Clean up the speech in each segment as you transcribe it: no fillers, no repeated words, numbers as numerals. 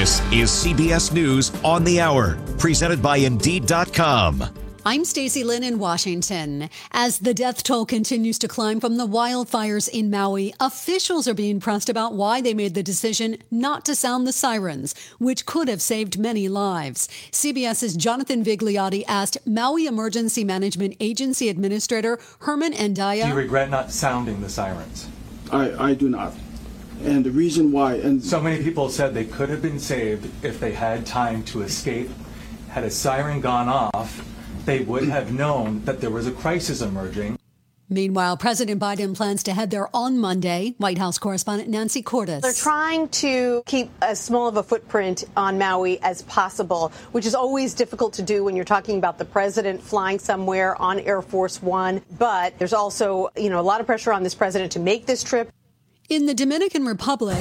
This is CBS News on the Hour, presented by Indeed.com. I'm Stacey Lynn in Washington. As the death toll continues to climb from the wildfires in Maui, officials are being pressed about why they made the decision not to sound the sirens, which could have saved many lives. CBS's Jonathan Vigliotti asked Maui Emergency Management Agency Administrator Herman Endaya. Do you regret not sounding the sirens? I do not. And the reason why... And so many people said they could have been saved if they had time to escape. Had a siren gone off, they would have known that there was a crisis emerging. Meanwhile, President Biden plans to head there on Monday. White House correspondent Nancy Cordes. They're trying to keep as small of a footprint on Maui as possible, which is always difficult to do when you're talking about the president flying somewhere on Air Force One. But there's also, a lot of pressure on this president to make this trip. In the Dominican Republic,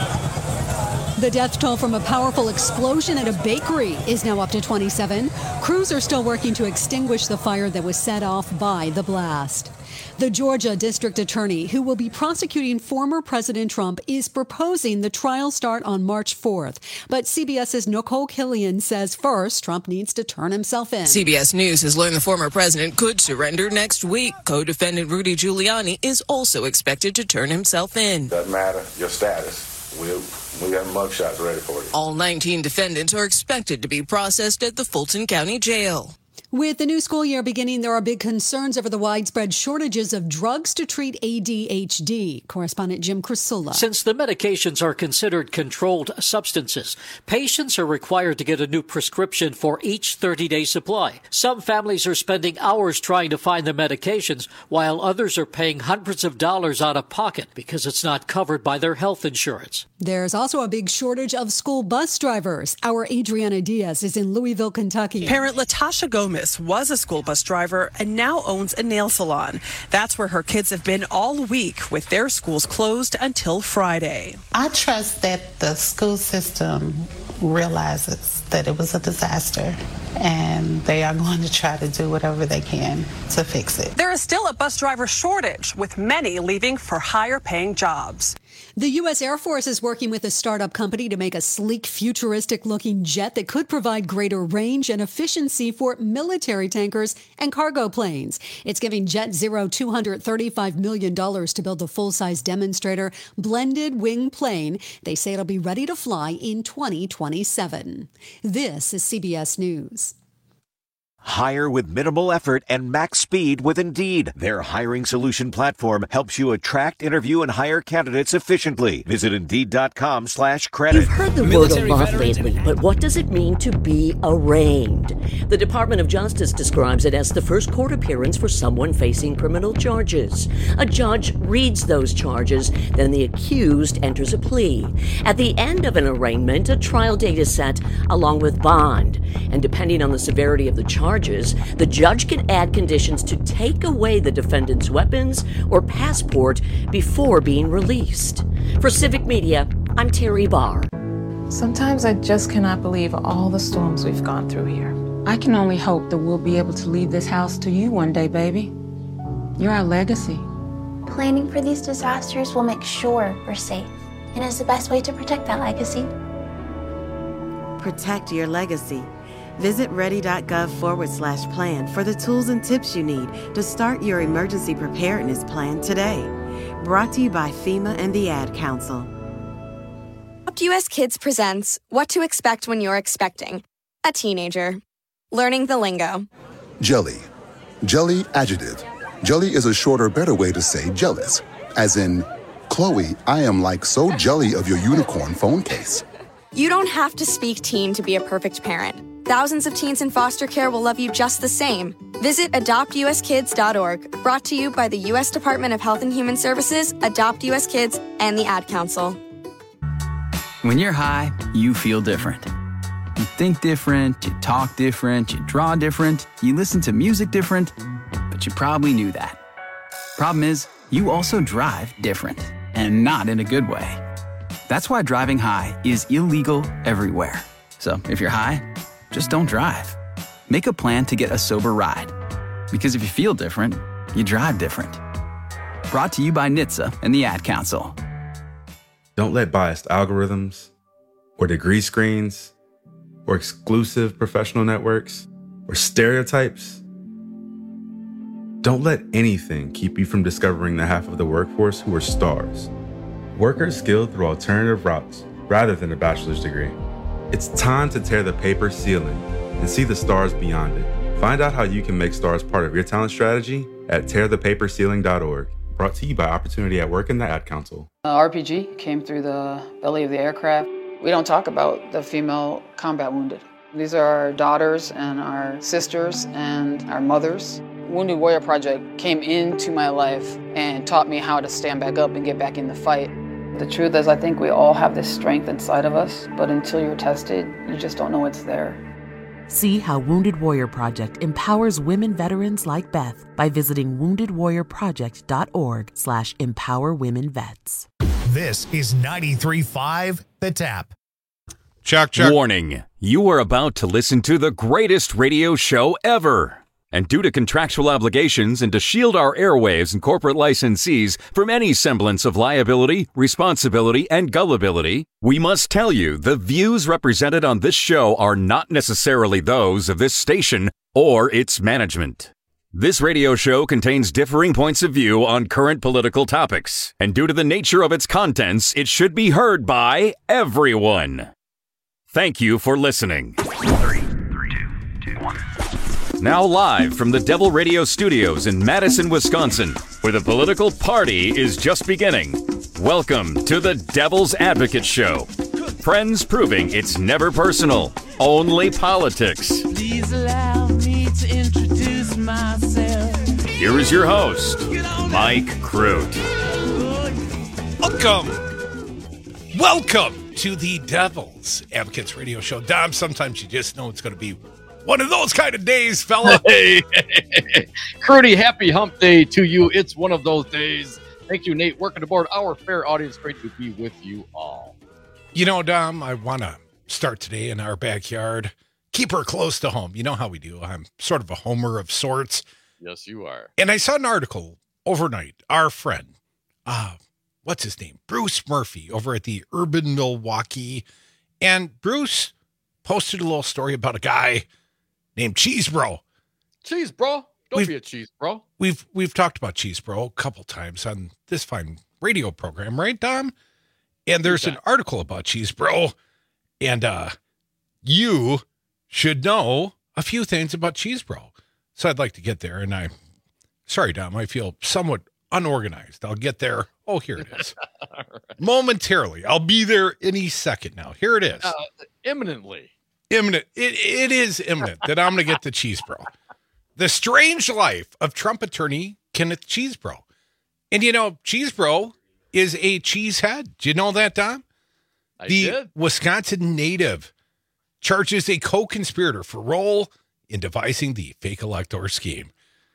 the death toll from a powerful explosion at a bakery is now up to 27. Crews are still working to extinguish the fire that was set off by the blast. The Georgia district attorney who will be prosecuting former President Trump is proposing the trial start on March 4th. But CBS's Nicole Killian says first, Trump needs to turn himself in. CBS News has learned the former president could surrender next week. Co-defendant Rudy Giuliani is also expected to turn himself in. Doesn't matter your status. We have mugshots ready for you. All 19 defendants are expected to be processed at the Fulton County Jail. With the new school year beginning, there are big concerns over the widespread shortages of drugs to treat ADHD. Correspondent Jim Crisula. Since the medications are considered controlled substances, patients are required to get a new prescription for each 30-day supply. Some families are spending hours trying to find the medications, while others are paying hundreds of dollars out of pocket because it's not covered by their health insurance. There's also a big shortage of school bus drivers. Our Adriana Diaz is in Louisville, Kentucky. Parent Latasha Gomez was a school bus driver and now owns a nail salon. That's where her kids have been all week with their schools closed until Friday. I trust that the school system realizes that it was a disaster and they are going to try to do whatever they can to fix it. There is still a bus driver shortage, with many leaving for higher paying jobs. The U.S. Air Force is working with a startup company to make a sleek, futuristic-looking jet that could provide greater range and efficiency for military tankers and cargo planes. It's giving Jet Zero $235 million to build the full-size demonstrator blended wing plane. They say it'll be ready to fly in 2027. This is CBS News. Hire with minimal effort and max speed with Indeed. Their hiring solution platform helps you attract, interview, and hire candidates efficiently. Visit Indeed.com/credit. You've heard the word a lot lately, but what does it mean to be arraigned? The Department of Justice describes it as the first court appearance for someone facing criminal charges. A judge reads those charges, then the accused enters a plea. At the end of an arraignment, a trial date is set along with bond. And depending on the severity of the charges, the judge can add conditions to take away the defendant's weapons or passport before being released. For Civic Media, I'm Terry Barr. Sometimes I just cannot believe all the storms we've gone through here. I can only hope that we'll be able to leave this house to you one day, baby. You're our legacy. Planning for these disasters will make sure we're safe, and is the best way to protect that legacy. Protect your legacy. Visit ready.gov/plan for the tools and tips you need to start your emergency preparedness plan today. Brought to you by FEMA and the Ad Council. Adopt US Kids presents What to Expect When You're Expecting a Teenager. Learning the lingo. Jelly. Jelly adjective. Jelly is a shorter, better way to say jealous. As in, Chloe, I am like so jelly of your unicorn phone case. You don't have to speak teen to be a perfect parent. Thousands of teens in foster care will love you just the same. Visit adoptuskids.org. Brought to you by the U.S. Department of Health and Human Services, Adopt U.S. Kids, and the Ad Council. When you're high, you feel different. You think different, you talk different, you draw different, you listen to music different, but you probably knew that. Problem is, you also drive different, and not in a good way. That's why driving high is illegal everywhere. So if you're high, just don't drive. Make a plan to get a sober ride. Because if you feel different, you drive different. Brought to you by NHTSA and the Ad Council. Don't let biased algorithms, or degree screens, or exclusive professional networks, or stereotypes. Don't let anything keep you from discovering the half of the workforce who are stars. Workers skilled through alternative routes rather than a bachelor's degree. It's time to tear the paper ceiling and see the stars beyond it. Find out how you can make stars part of your talent strategy at tearthepaperceiling.org. Brought to you by Opportunity at Work and the Ad Council. RPG came through the belly of the aircraft. We don't talk about the female combat wounded. These are our daughters and our sisters and our mothers. Wounded Warrior Project came into my life and taught me how to stand back up and get back in the fight. The truth is, I think we all have this strength inside of us, but until you're tested, you just don't know it's there. See how Wounded Warrior Project empowers women veterans like Beth by visiting woundedwarriorproject.org/empowerwomenvets. This is 93.5 The Tap. Check. Warning, you are about to listen to the greatest radio show ever. And due to contractual obligations and to shield our airwaves and corporate licensees from any semblance of liability, responsibility, and gullibility, we must tell you the views represented on this show are not necessarily those of this station or its management. This radio show contains differing points of view on current political topics, and due to the nature of its contents, it should be heard by everyone. Thank you for listening. 3, 2, 1. Now live from the Devil Radio Studios in Madison, Wisconsin, where the political party is just beginning. Welcome to the Devil's Advocate Show. Friends proving it's never personal, only politics. Please allow me to introduce myself. Here is your host, Mike Crute. Welcome to the Devil's Advocates Radio Show. Dom, sometimes you just know it's going to be one of those kind of days, fella. Hey, Crudy, happy hump day to you. It's one of those days. Thank you, Nate, working aboard our fair audience. Great to be with you all. You know, Dom, I want to start today in our backyard. Keep her close to home. You know how we do. I'm sort of a homer of sorts. Yes, you are. And I saw an article overnight. Our friend, what's his name? Bruce Murphy over at the Urban Milwaukee. And Bruce posted a little story about a guy named Cheese Bro. Cheese Bro? Don't be a Cheese Bro. We've talked about Cheese Bro a couple times on this fine radio program, right, Dom? And there's an article about Cheese Bro, and you should know a few things about Cheese Bro. So I'd like to get there, and sorry, Dom, I feel somewhat unorganized. I'll get there. Oh, here it is. Right. Momentarily. I'll be there any second now. Here it is. Imminently. Imminent. It is imminent that I'm going to get to Cheese Bro. The Strange Life of Trump attorney Kenneth Cheese Bro. And you know, Cheese Bro is a cheesehead. Do you know that, Dom? I did. Wisconsin native charges a co-conspirator for role in devising the fake elector scheme.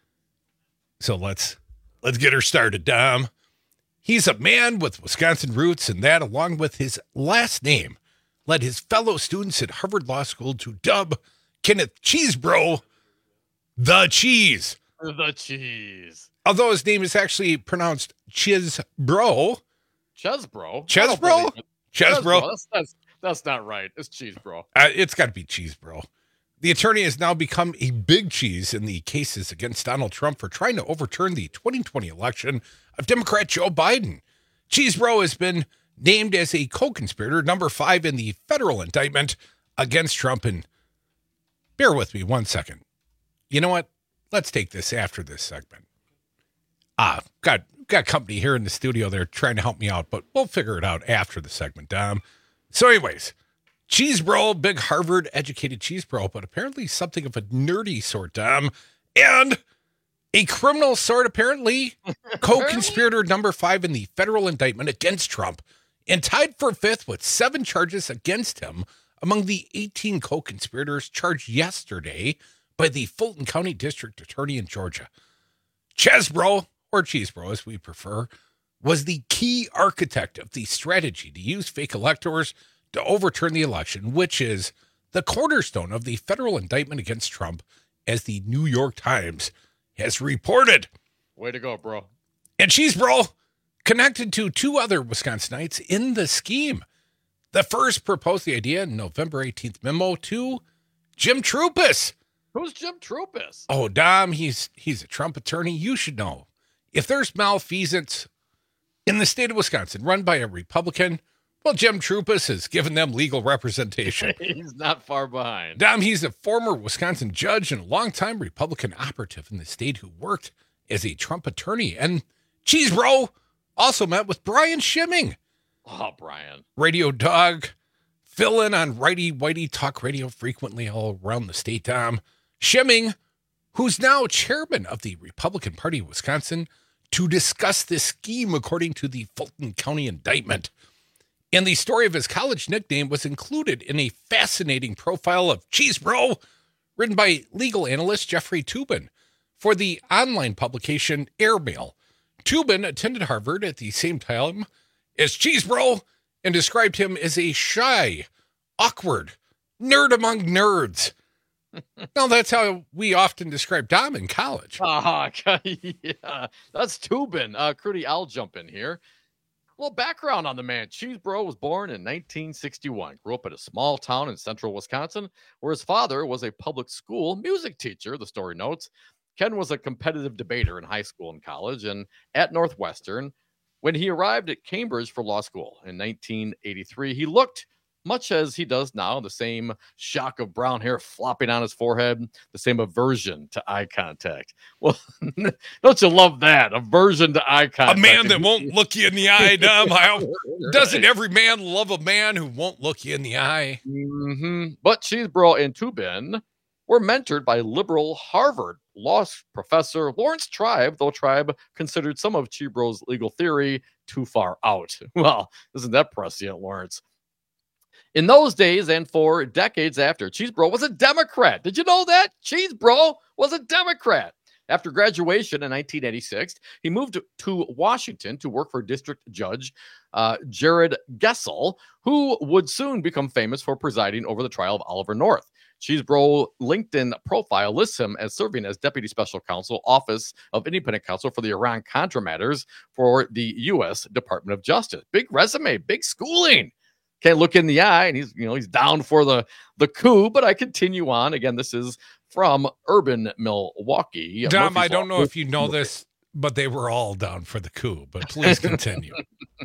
So let's get her started, Dom. He's a man with Wisconsin roots, and that, along with his last name, led his fellow students at Harvard Law School to dub Kenneth Cheese Bro the Cheese. The Cheese. Although his name is actually pronounced Chiz Bro. Chesbro? Chesbro? Chesbro? That's not right. It's Cheese Bro. It's got to be Cheese Bro. The attorney has now become a big cheese in the cases against Donald Trump for trying to overturn the 2020 election of Democrat Joe Biden. Cheese Bro has been named as a co-conspirator, number 5 in the federal indictment against Trump. And bear with me 1 second. You know what? Let's take this after this segment. Got company here in the studio. They're trying to help me out, but we'll figure it out after the segment, Dom. So anyways, Cheese Bro, big Harvard-educated Cheese Bro, but apparently something of a nerdy sort, Dom. And a criminal sort, apparently. Co-conspirator number 5 in the federal indictment against Trump, and tied for 5th with 7 charges against him among the 18 co-conspirators charged yesterday by the Fulton County District Attorney in Georgia. Chesbro, or Cheese Bro as we prefer, was the key architect of the strategy to use fake electors to overturn the election, which is the cornerstone of the federal indictment against Trump, as the New York Times has reported. Way to go, bro. And Cheese Bro connected to 2 other Wisconsinites in the scheme. The first proposed the idea in November 18th memo to Jim Troupis. Who's Jim Troupis? Oh, Dom, he's a Trump attorney. You should know. If there's malfeasance in the state of Wisconsin run by a Republican, well, Jim Troupis has given them legal representation. He's not far behind. Dom, he's a former Wisconsin judge and a longtime Republican operative in the state who worked as a Trump attorney. And Cheese Bro also met with Brian Schimming. Oh, Brian. Radio Dog, fill in on Righty Whitey Talk Radio frequently all around the state, Dom. Schimming, who's now chairman of the Republican Party of Wisconsin, to discuss this scheme according to the Fulton County indictment. And the story of his college nickname was included in a fascinating profile of Cheese Bro, written by legal analyst Jeffrey Toobin for the online publication Airmail. Toobin attended Harvard at the same time as Cheese Bro and described him as a shy, awkward nerd among nerds. Now, that's how we often describe Dom in college. Yeah, that's Toobin. Crudy, I'll jump in here. Well, background on the man. Cheese Bro was born in 1961. Grew up in a small town in central Wisconsin, where his father was a public school music teacher, the story notes. Ken was a competitive debater in high school and college, and at Northwestern. When he arrived at Cambridge for law school in 1983, he looked much as he does now, the same shock of brown hair flopping on his forehead, the same aversion to eye contact. Well, don't you love that? Aversion to eye contact. A man that won't look you in the eye, Dom. Doesn't every man love a man who won't look you in the eye? Mm-hmm. But Cheese Bro and Toobin were mentored by liberal Harvard law professor Lawrence Tribe, though Tribe considered some of Cheese Bro's legal theory too far out. Well, isn't that prescient, Lawrence? In those days and for decades after, Cheese Bro was a Democrat. Did you know that? Cheese Bro was a Democrat. After graduation in 1986, he moved to Washington to work for District Judge Jared Gessel, who would soon become famous for presiding over the trial of Oliver North. Cheese Bro LinkedIn profile lists him as serving as Deputy Special Counsel, Office of Independent Counsel for the Iran-Contra matters for the U.S. Department of Justice. Big resume, big schooling. Can't look in the eye, and he's down for the coup. But I continue on. Again, this is from Urban Milwaukee. Dom, I don't know if you know this, but they were all down for the coup. But please continue.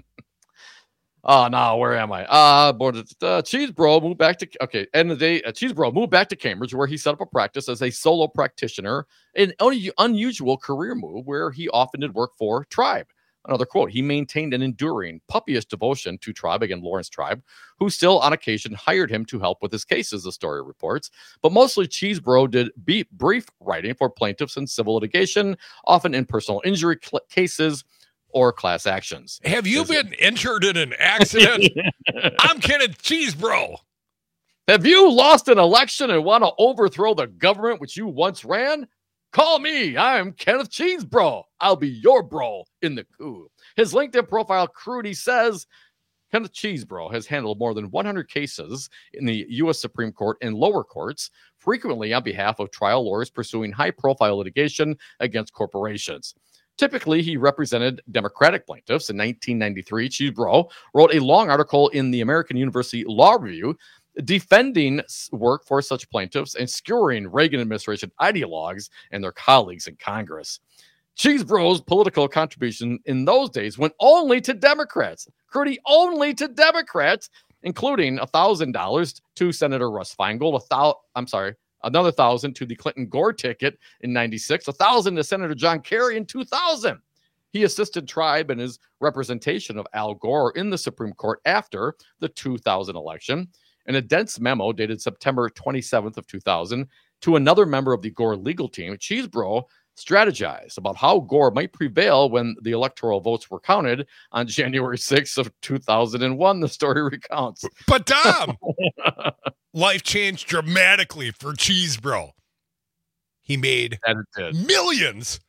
Oh, no, where am I? Cheese Bro moved back to, end of the day, Cheese Bro moved back to Cambridge, where he set up a practice as a solo practitioner, an unusual career move where he often did work for Tribe. Another quote, he maintained an enduring, puppyish devotion to Tribe, again, Lawrence Tribe, who still on occasion hired him to help with his cases, the story reports. But mostly Cheese Bro did brief writing for plaintiffs in civil litigation, often in personal injury cases or class actions. Have you been injured in an accident? I'm Kenneth Cheese Bro. Have you lost an election and want to overthrow the government which you once ran? Call me. I'm Kenneth Cheese Bro. I'll be your bro in the coup. His LinkedIn profile, Crudy, says Kenneth Cheese Bro has handled more than 100 cases in the U.S. Supreme Court and lower courts, frequently on behalf of trial lawyers pursuing high-profile litigation against corporations. Typically, he represented Democratic plaintiffs. In 1993, Cheese Bro wrote a long article in the American University Law Review defending work for such plaintiffs and skewering Reagan administration ideologues and their colleagues in Congress. Cheese Bro's political contribution in those days went only to Democrats. Crudy, only to Democrats, including $1,000 to Senator Russ Feingold, another $1,000 to the Clinton Gore ticket in 96, $1,000 to Senator John Kerry in 2000. He assisted Tribe in his representation of Al Gore in the Supreme Court after the 2000 election. In a dense memo dated September 27th of 2000 to another member of the Gore legal team, Cheese Bro strategized about how Gore might prevail when the electoral votes were counted on January 6th of 2001, the story recounts. But Dom, life changed dramatically for Cheese Bro. He made millions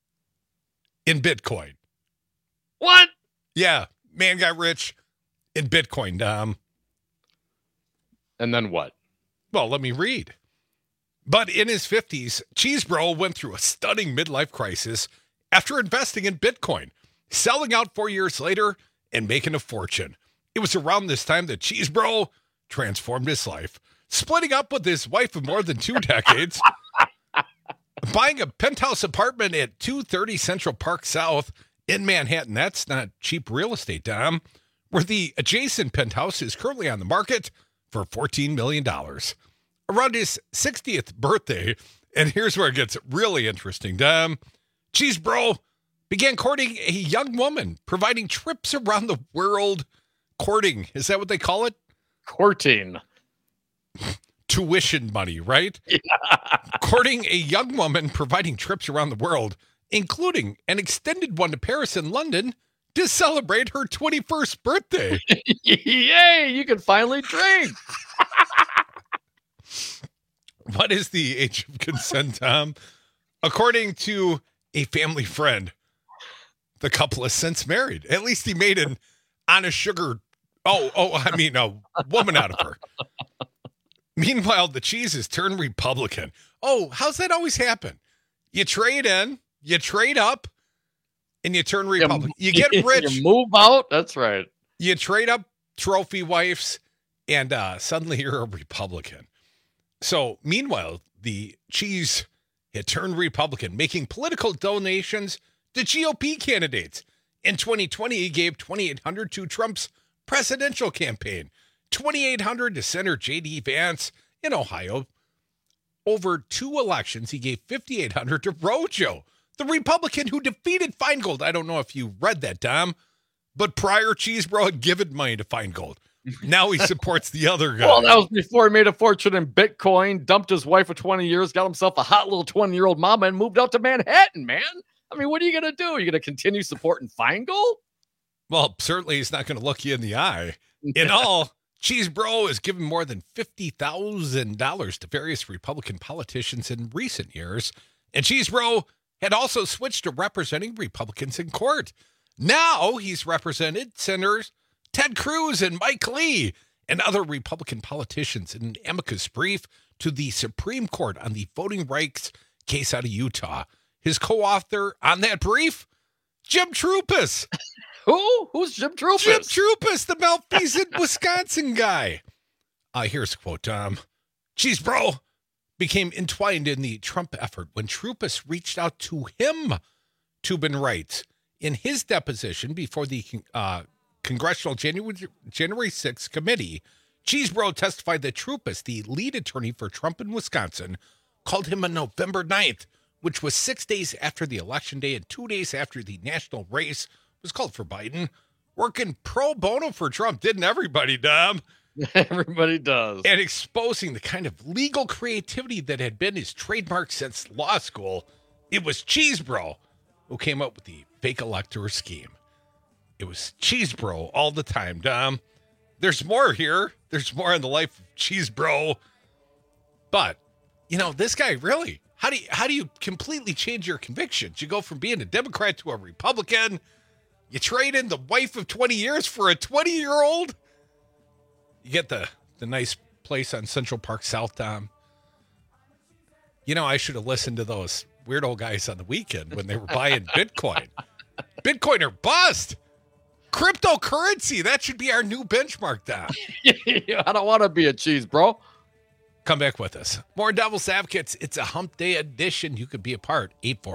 in Bitcoin. What? Yeah, man got rich in Bitcoin, Dom. And then what? Well, let me read. But in his 50s, Cheese Bro went through a stunning midlife crisis after investing in Bitcoin, selling out 4 years later, and making a fortune. It was around this time that Cheese Bro transformed his life, splitting up with his wife of more than 2 decades, buying a penthouse apartment at 230 Central Park South in Manhattan. That's not cheap real estate, Dom, where the adjacent penthouse is currently on the market for $14 million. Around his 60th birthday, and here's where it gets really interesting, Dom, Cheese Bro began courting a young woman, providing trips around the world. Courting, is that what they call it? Courting. Tuition money, right? Yeah. Courting a young woman, providing trips around the world, including an extended one to Paris and London to celebrate her 21st birthday. Yay, you can finally drink. What is the age of consent, Tom? According to a family friend, the couple is since married. At least he made an honest sugar, a woman out of her. Meanwhile, the cheese has turned Republican. Oh, how's that always happen? You trade in, you trade up, and you turn Republican. You get rich. You move out. That's right. You trade up trophy wives, and suddenly you're a Republican. So, meanwhile, the cheese had turned Republican, making political donations to GOP candidates. In 2020, he gave $2,800 to Trump's presidential campaign, $2,800 to Senator J.D. Vance in Ohio. Over 2 elections, he gave $5,800 to Rojo, the Republican who defeated Feingold. I don't know if you read that, Dom, but prior, Cheese Bro had given money to Feingold. Now he supports the other guy. Well, that was before he made a fortune in Bitcoin, dumped his wife of 20 years, got himself a hot little 20-year-old mama, and moved out to Manhattan, man. I mean, what are you going to do? Are you going to continue supporting Feingold? Well, certainly he's not going to look you in the eye. In all, Cheese Bro has given more than $50,000 to various Republican politicians in recent years. And Cheese Bro had also switched to representing Republicans in court. Now he's represented Senators Ted Cruz and Mike Lee and other Republican politicians in an amicus brief to the Supreme Court on the voting rights case out of Utah. His co-author on that brief, Jim Troupis. Who? Who's Jim Troupis? Jim Troupis, the malfeasant Wisconsin guy. Here's a quote, Tom. Cheese Bro became entwined in the Trump effort when Troupis reached out to him, Tubin writes. In his deposition before the Congressional January 6th committee, Cheese Bro testified that Troupis, the lead attorney for Trump in Wisconsin, called him on November 9th, which was 6 days after the election day and 2 days after the national race was called for Biden, working pro bono for Trump. Didn't everybody, Dom? Everybody does. And exposing the kind of legal creativity that had been his trademark since law school. It was Cheese Bro who came up with the fake elector scheme. It was Cheese Bro all the time, Dom. There's more here. There's more in the life of Cheese Bro. But, this guy really, how do you completely change your convictions? You go from being a Democrat to a Republican. You trade in the wife of 20 years for a 20-year-old. You get the nice place on Central Park South, Dom. I should have listened to those weird old guys on the weekend when they were buying Bitcoin. Bitcoin or bust. Cryptocurrency. That should be our new benchmark, Dom. I don't want to be a Cheese Bro. Come back with us. More Devil's Advocates. It's a hump day edition. You could be a part.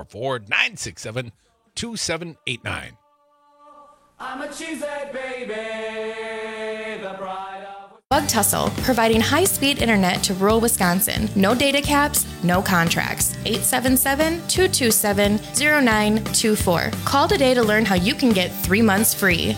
844-967-2789. I'm a cheesehead baby, the bride of... Bug Tussle, providing high-speed internet to rural Wisconsin. No data caps, no contracts. 877-227-0924. Call today to learn how you can get 3 months free.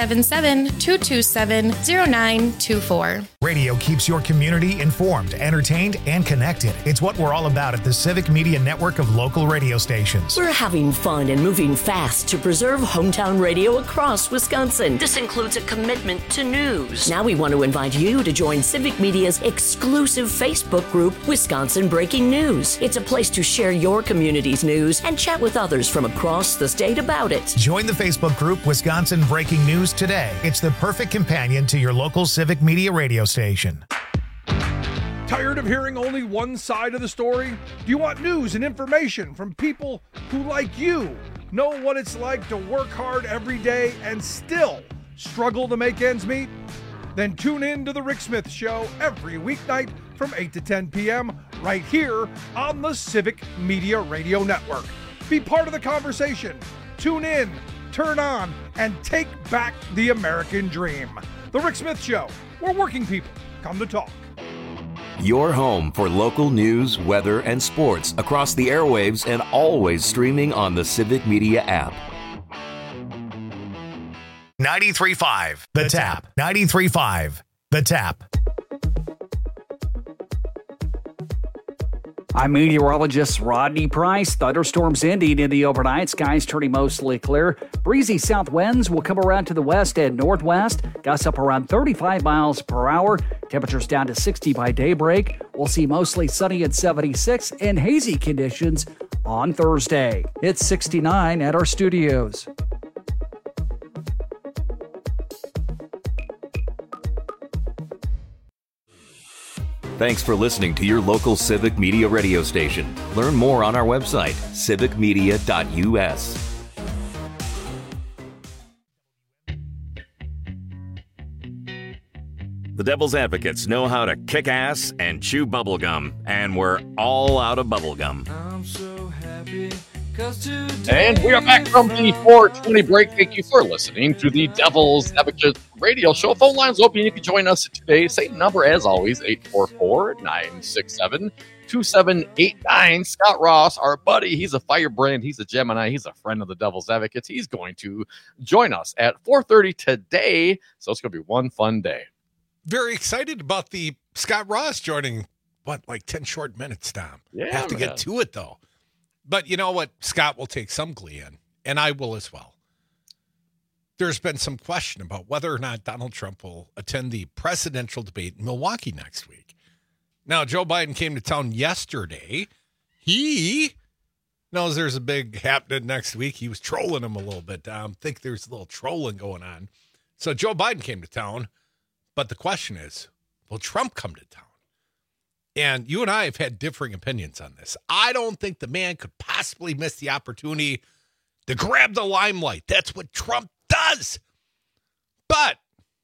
877-227-0924. Radio keeps your community informed, entertained, and connected. It's what we're all about at the Civic Media Network of local radio stations. We're having fun and moving fast to preserve hometown radio across Wisconsin. This includes a commitment to news. Now we want to invite you to join Civic Media's exclusive Facebook group, Wisconsin Breaking News. It's a place to share your community's news and chat with others from across the state about it. Join the Facebook group Wisconsin Breaking News today. It's the perfect companion to your local Civic Media radio station. Tired of hearing only one side of the story? Do you want news and information from people who, like you, know what it's like to work hard every day and still Struggle to make ends meet? Then tune in to The Rick Smith Show every weeknight from 8 to 10 p.m. right here on the Civic Media Radio Network. Be part of the conversation. Tune in, turn on, and take back the American dream. The Rick Smith Show, where working people come to talk. Your home for local news, weather, and sports across the airwaves and always streaming on the Civic Media app. 93.5 The Tap. 93.5 The Tap. I'm meteorologist Rodney Price. Thunderstorms ending in the overnight. Skies turning mostly clear. Breezy south winds will come around to the west and northwest. Gusts up around 35 miles per hour. Temperatures down to 60 by daybreak. We'll see mostly sunny at 76 and hazy conditions on Thursday. It's 69 at our studios. Thanks for listening to your local Civic Media radio station. Learn more on our website, civicmedia.us. The Devil's Advocates know how to kick ass and chew bubblegum, and we're all out of bubblegum. I'm so happy. And we are back from the 420 break. Thank you for listening to the Devil's Advocate radio show. Phone lines open. You can join us today. Same number as always, 844-967-2789. Scott Ross, our buddy, he's a firebrand. He's a Gemini. He's a friend of the Devil's Advocates. He's going to join us at 4:30 today. So it's going to be one fun day. Very excited about the Scott Ross joining, like 10 short minutes, Tom. Yeah, have to get to it, though. But you know what? Scott will take some glee in, and I will as well. There's been some question about whether or not Donald Trump will attend the presidential debate in Milwaukee next week. Now, Joe Biden came to town yesterday. He knows there's a big happening next week. He was trolling him a little bit. I think there's a little trolling going on. So Joe Biden came to town, but the question is, will Trump come to town? And you and I have had differing opinions on this. I don't think the man could possibly miss the opportunity to grab the limelight. That's what Trump does. But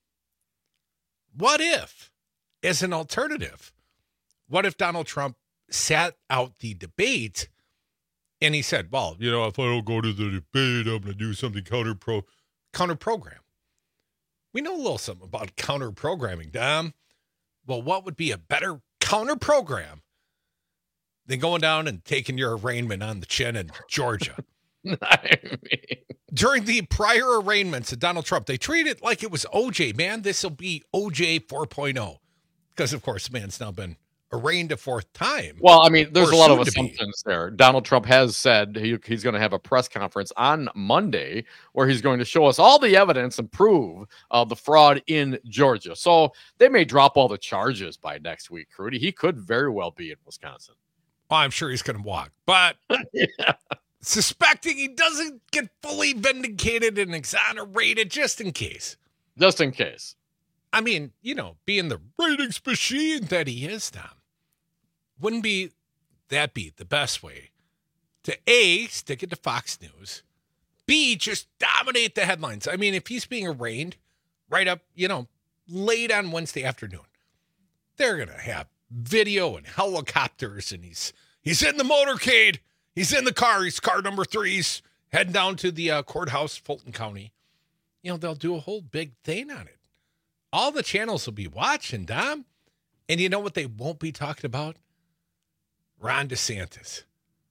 what if, as an alternative, what if Donald Trump sat out the debate and he said, well, you know, if I don't go to the debate, I'm going to do something counter-program. We know a little something about counter-programming, Dom. Well, what would be a better counter-program than going down and taking your arraignment on the chin in Georgia? During the prior arraignments of Donald Trump, they treated it like it was OJ. Man, this will be OJ 4.0. Because, of course, the man's now been arraigned a fourth time. Well, I mean, there's a lot of assumptions there. Donald Trump has said he's going to have a press conference on Monday where he's going to show us all the evidence and prove the fraud in Georgia. So they may drop all the charges by next week, Rudy. He could very well be in Wisconsin. Well, I'm sure he's going to walk. But suspecting he doesn't get fully vindicated and exonerated just in case. Just in case. I mean, you know, being the ratings machine that he is, Tom, wouldn't that be the best way to A, stick it to Fox News, B, just dominate the headlines? I mean, if he's being arraigned right up, late on Wednesday afternoon, they're going to have video and helicopters, and he's in the motorcade. He's in the car. He's car number 3. He's heading down to the courthouse, Fulton County. They'll do a whole big thing on it. All the channels will be watching, Dom. And you know what they won't be talking about? Ron DeSantis.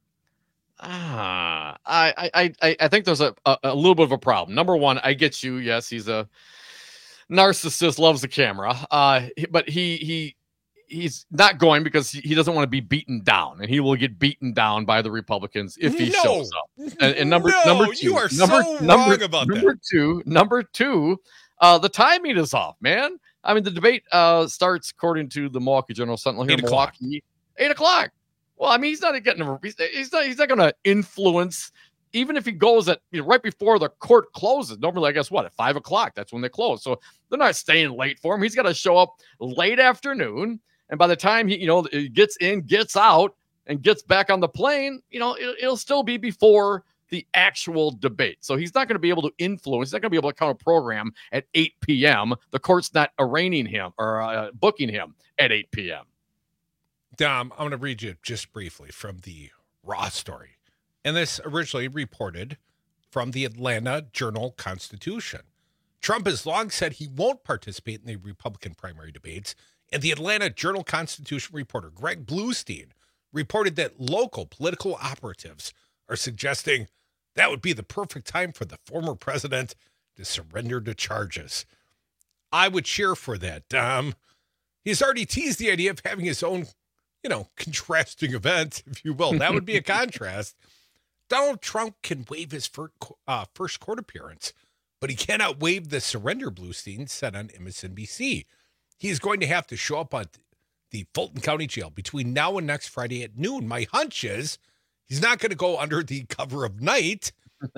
I think there's a little bit of a problem. Number one, I get you. Yes, he's a narcissist, loves the camera. But he's not going because he doesn't want to be beaten down, and he will get beaten down by the Republicans if he shows up. And number two, you are wrong about that. Number two, the timing is off, man. I mean, the debate starts, according to the Milwaukee Journal Sentinel here in Milwaukee, 8 o'clock. Well, I mean, he's not going to influence, even if he goes at right before the court closes. Normally, I guess at 5 o'clock? That's when they close. So they're not staying late for him. He's got to show up late afternoon, and by the time he gets in, gets out, and gets back on the plane, it'll still be before the actual debate. So he's not going to be able to influence. He's not going to be able to counter program at 8 p.m. The court's not arraigning him or booking him at 8 p.m. Dom, I'm going to read you just briefly from the Raw story. And this originally reported from the Atlanta Journal-Constitution. Trump has long said he won't participate in the Republican primary debates, and the Atlanta Journal-Constitution reporter Greg Bluestein reported that local political operatives are suggesting that would be the perfect time for the former president to surrender to charges. I would cheer for that, Dom. He's already teased the idea of having his own, contrasting event, if you will. That would be a contrast. Donald Trump can waive his first court appearance, but he cannot waive the surrender, Bluestein said on MSNBC. He's going to have to show up at the Fulton County Jail between now and next Friday at noon. My hunch is he's not going to go under the cover of night.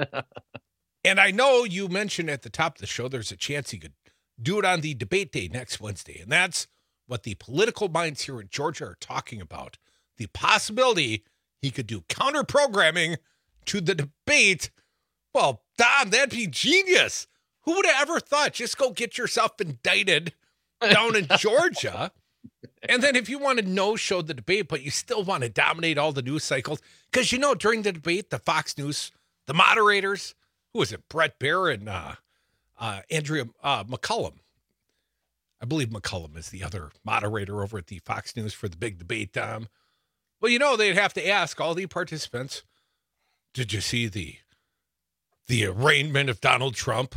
And I know you mentioned at the top of the show there's a chance he could do it on the debate day next Wednesday. And that's what the political minds here in Georgia are talking about. The possibility he could do counter-programming to the debate. Well, Dom, that'd be genius. Who would have ever thought? Just go get yourself indicted down in Georgia. And then if you want to no-show the debate, but you still want to dominate all the news cycles, because, during the debate, the Fox News, the moderators, who was it, Brett Baer and Andrea McCullum. I believe McCullum is the other moderator over at the Fox News for the big debate, Dom. Well, they'd have to ask all the participants, did you see the arraignment of Donald Trump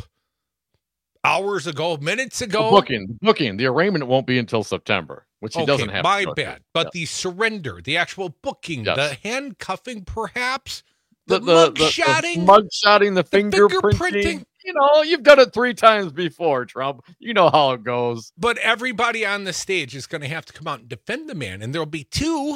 hours ago, minutes ago? Booking. The arraignment won't be until September, which he doesn't have. My bad. But the surrender, the actual booking, the handcuffing, perhaps, the mugshotting, the fingerprinting. You've done it 3 times before, Trump. You know how it goes. But everybody on the stage is going to have to come out and defend the man, and there'll be 2.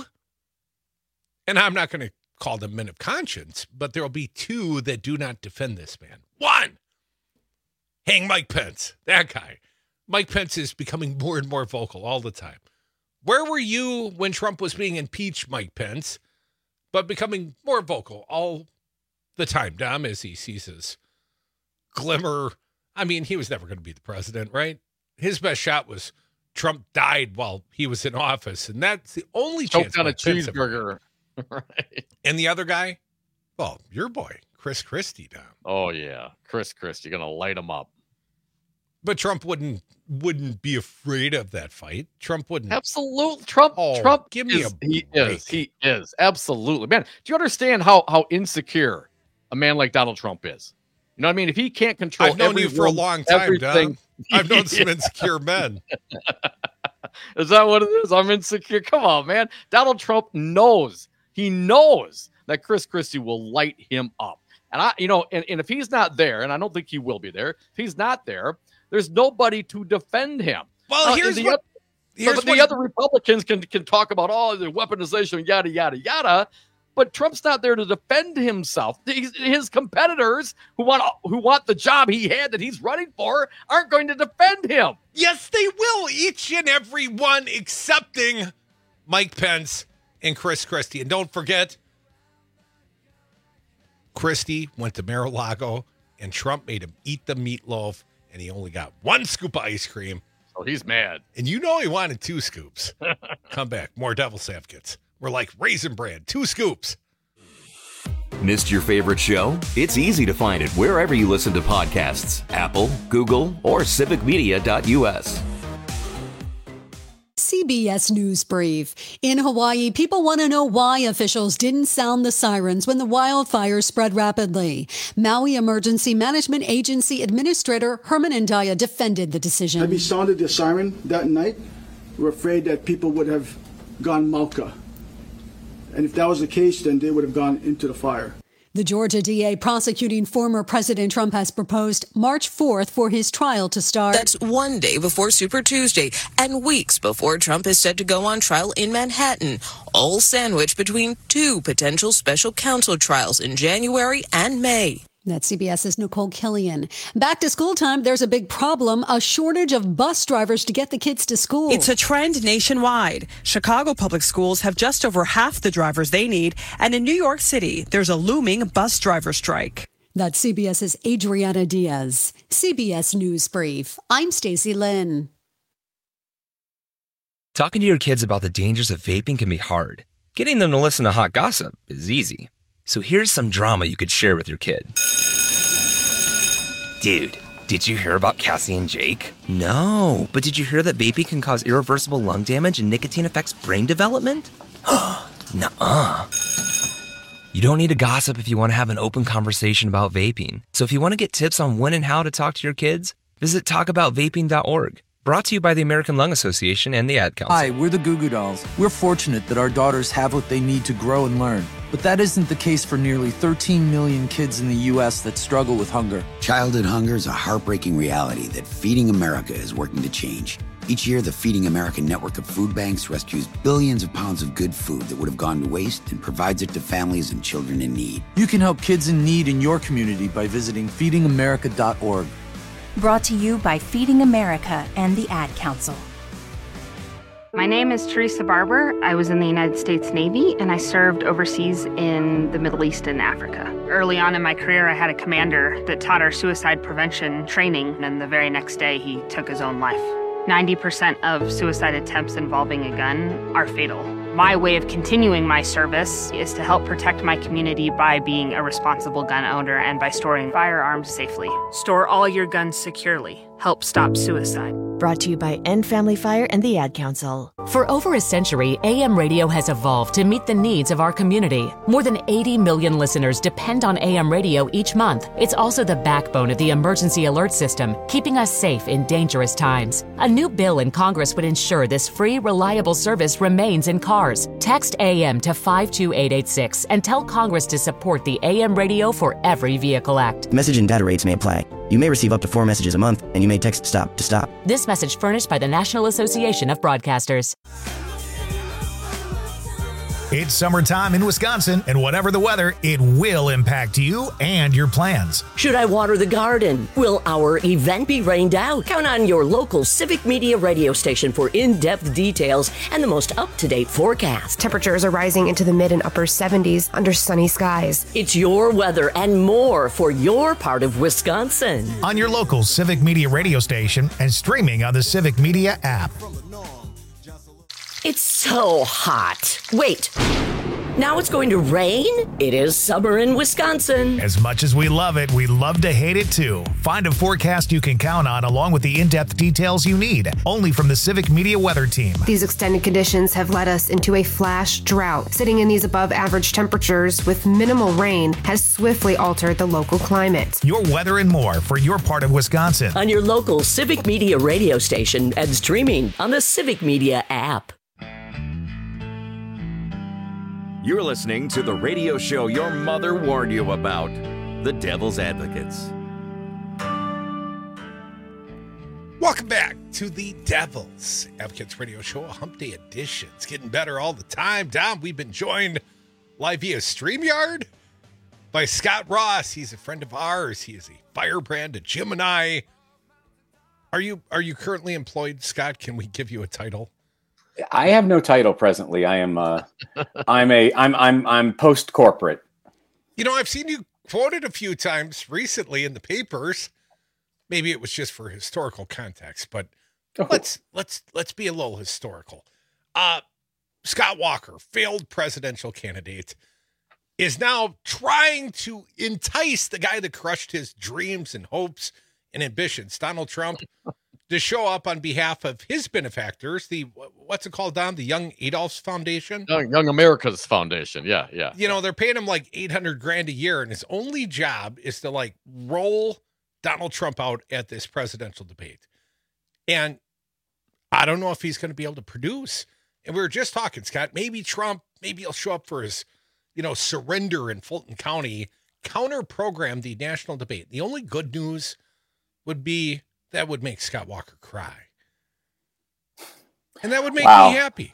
And I'm not going to call them men of conscience, but there will be 2 that do not defend this man. 1, hang Mike Pence, that guy. Mike Pence is becoming more and more vocal all the time. Where were you when Trump was being impeached, Mike Pence? But becoming more vocal all the time, Dom, as he sees his glimmer. I mean, he was never going to be the president, right? His best shot was Trump died while he was in office, and that's the only chance. Choked on a cheeseburger. Right. And the other guy? Well, your boy, Chris Christie, Dom. Oh, yeah. Chris Christie, going to light him up. But Trump wouldn't be afraid of that fight. Trump wouldn't. Absolutely. Trump give me He is. Absolutely. Man, do you understand how insecure a man like Donald Trump is? You know what I mean? If he can't control I've known you for a long time, Dom. I've known some insecure men. Is that what it is? I'm insecure. Come on, man. Donald Trump knows. He knows that Chris Christie will light him up. And and if he's not there, and I don't think he will be there, if he's not there, there's nobody to defend him. Well, the other Republicans can talk about the weaponization, yada, yada, yada. But Trump's not there to defend himself. His competitors who want the job he had that he's running for aren't going to defend him. Yes, they will. Each and every one, excepting Mike Pence and Chris Christie. And don't forget, Christie went to Mar-a-Lago, and Trump made him eat the meatloaf, and he only got 1 scoop of ice cream. So he's mad. And he wanted 2 scoops. Come back. More Devil's Advocates. We're like Raisin Bran, 2 scoops. Missed your favorite show? It's easy to find it wherever you listen to podcasts. Apple, Google, or civicmedia.us. CBS News Brief. In Hawaii, people want to know why officials didn't sound the sirens when the wildfires spread rapidly. Maui Emergency Management Agency Administrator Herman Andaya defended the decision. Had we sounded the siren that night, we're afraid that people would have gone Malka. And if that was the case, then they would have gone into the fire. The Georgia DA prosecuting former President Trump has proposed March 4th for his trial to start. That's one day before Super Tuesday and weeks before Trump is set to go on trial in Manhattan, all sandwiched between 2 potential special counsel trials in January and May. That's CBS's Nicole Killian. Back to school time, there's a big problem, a shortage of bus drivers to get the kids to school. It's a trend nationwide. Chicago public schools have just over half the drivers they need. And in New York City, there's a looming bus driver strike. That's CBS's Adriana Diaz. CBS News Brief. I'm Stacey Lynn. Talking to your kids about the dangers of vaping can be hard. Getting them to listen to hot gossip is easy. So here's some drama you could share with your kid. Dude, did you hear about Cassie and Jake? No, but did you hear that vaping can cause irreversible lung damage and nicotine affects brain development? Nuh-uh. You don't need to gossip if you want to have an open conversation about vaping. So if you want to get tips on when and how to talk to your kids, visit talkaboutvaping.org. Brought to you by the American Lung Association and the Ad Council. Hi, we're the Goo Goo Dolls. We're fortunate that our daughters have what they need to grow and learn. But that isn't the case for nearly 13 million kids in the U.S. that struggle with hunger. Childhood hunger is a heartbreaking reality that Feeding America is working to change. Each year, the Feeding America network of food banks rescues billions of pounds of good food that would have gone to waste and provides it to families and children in need. You can help kids in need in your community by visiting feedingamerica.org. Brought to you by Feeding America and the Ad Council. My name is Teresa Barber. I was in the United States Navy, and I served overseas in the Middle East and Africa. Early on in my career, I had a commander that taught our suicide prevention training, and the very next day, he took his own life. 90% of suicide attempts involving a gun are fatal. My way of continuing my service is to help protect my community by being a responsible gun owner and by storing firearms safely. Store all your guns securely. Help stop suicide. Brought to you by End Family Fire and the Ad Council. For over a century, AM radio has evolved to meet the needs of our community. More than 80 million listeners depend on AM radio each month. It's also the backbone of the emergency alert system, keeping us safe in dangerous times. A new bill in Congress would ensure this free, reliable service remains in cars. Text AM to 52886 and tell Congress to support the AM radio for every vehicle act. Message and data rates may apply. You may receive up to 4 messages a month, and you may text STOP to stop. This message furnished by the National Association of Broadcasters. It's summertime in Wisconsin, and whatever the weather, it will impact you and your plans. Should I water the garden? Will our event be rained out? Count on your local Civic Media radio station for in-depth details and the most up-to-date forecast. Temperatures are rising into the mid and upper 70s under sunny skies. It's your weather and more for your part of Wisconsin. On your local Civic Media radio station and streaming on the Civic Media app. It's so hot. Wait, now it's going to rain? It is summer in Wisconsin. As much as we love it, we love to hate it too. Find a forecast you can count on along with the in-depth details you need, only from the Civic Media Weather Team. These extended conditions have led us into a flash drought. Sitting in these above average temperatures with minimal rain has swiftly altered the local climate. Your weather and more for your part of Wisconsin. On your local Civic Media radio station and streaming on the Civic Media app. You're listening to the radio show your mother warned you about, The Devil's Advocates. Welcome back to the Devil's Advocates radio show, a hump day edition. It's getting better all the time. Dom, we've been joined live via StreamYard by Scott Ross. He's a friend of ours. He is a firebrand, a Gemini. Are you currently employed, Scott? Can we give you a title? I have no title presently. I am I'm post corporate. You know, I've seen you quoted a few times recently in the papers. Maybe it was just for historical context, but let's be a little historical. Scott Walker, failed presidential candidate, is now trying to entice the guy that crushed his dreams and hopes and ambitions, Donald Trump, to show up on behalf of his benefactors, the, what's it called, Don? The Young Adolph's Foundation? Young America's Foundation, yeah. You know, they're paying him like $800,000 a year, and his only job is to, like, roll Donald Trump out at this presidential debate. And I don't know if he's going to be able to produce. And we were just talking, Scott, maybe Trump, maybe he'll show up for his, surrender in Fulton County, counter-program the national debate. The only good news would be that would make Scott Walker cry. And that would make me happy.